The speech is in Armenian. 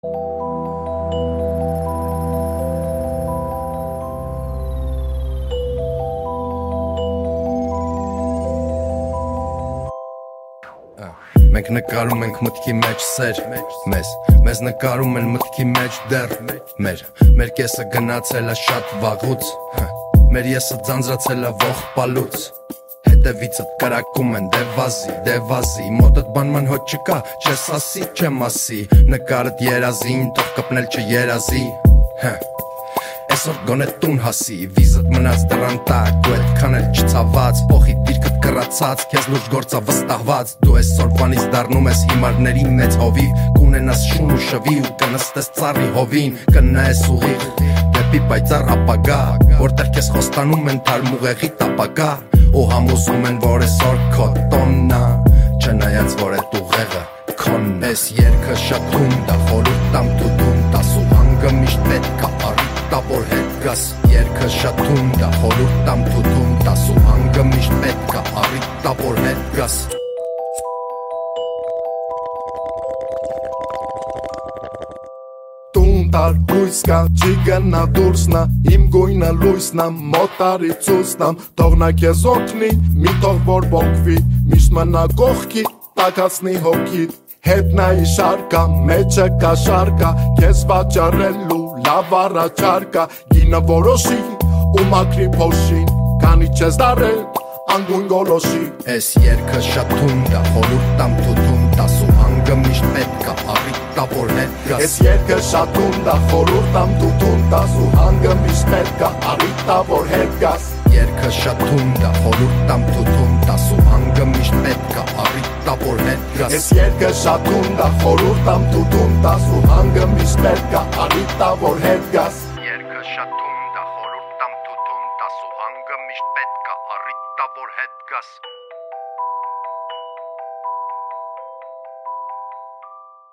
Մենք նկարում ենք մտքի մեջ սեր Մեզ նկարում են մտքի մեջ դեռ Մեր կեսը գնացել է շատ վաղուց Մեր եսը ձանձրացել է ողբալուց Հետևիցդ կրակում են դեվազի Մոտդ բանման հոտ չկա, չես ասի, չեմ ասի Նկարդ երազին, թող կպնել չերազի Այսօր գոնե տուն հասի, վիզդ մնաց դրան տակ Ու այդքան էլ չցաված, փոխի դիրքդ կռացած Քեզ լուրջ գործա վստահված Դու այսօրվանից դառնում ես հիմարների մեծ հովիվ Կունենաս շուն ու շվի ու կնստես ծառի հովին Կնայես ուղիղ, դեպի պայծառ ապագա Որտեղ քեզ խոստանում են թարմ ուղեղի տապակա Ու համոզում են, որ այսօր քո տոնն ա Չնայած որ այդ ուղեղը քոնն է Այս երգը շատ հունդ ա, խորհուրդ տամ դու դուն տաս Ու հանգը միշտ պետք ա առիթ որ հետ գաս Երգը շատ հունդ ա, խորհուրդ տամ դու դուն տաս Ու հանգը միշտ պետք ա առիթ որ հետ գաս Տար հույս կա, չի գնա դուրսնա Իմ գույնը լույսնա, մոտարի ծուսնամ Թողնա կեզ օգնի, մի թող որ բոքվի Միշտ մնա կողքի, տակացնի հոգիտ Հետնայի շարկա, մեջը կա շարկա Կեզ վաճարելու, լավ առաջարկա Գինը որոշի, ու մակրի փոշին Քանի չես դարել, անգույն գոլոշի Այս երգը շատ հունդ ա, խորհուրդ տամ դու դուն տաս Ու հանգը միշտ պետք ա առիթ որ հետ գաս Այս երգը շատ հունդ ա, խորհուրդ տամ դու դուն տաս Ու հանգը միշտ պետք ա առիթ որ հետ գաս Երգը շատ հունդ ա, խորհուրդ տամ դու դուն տաս Ու հանգը միշտ պետք ա առիթ որ հետ գաս Այս երգը շատ հունդ ա, խորհուրդ տամ դու դուն տաս Ու հանգը միշտ պետք ա առիթ որ հետ գաս Երգը շատ հունդ ա, խորհուրդ տամ դու դուն տաս Ու հանգը միշտ պետք ա առիթ որ հետ գաս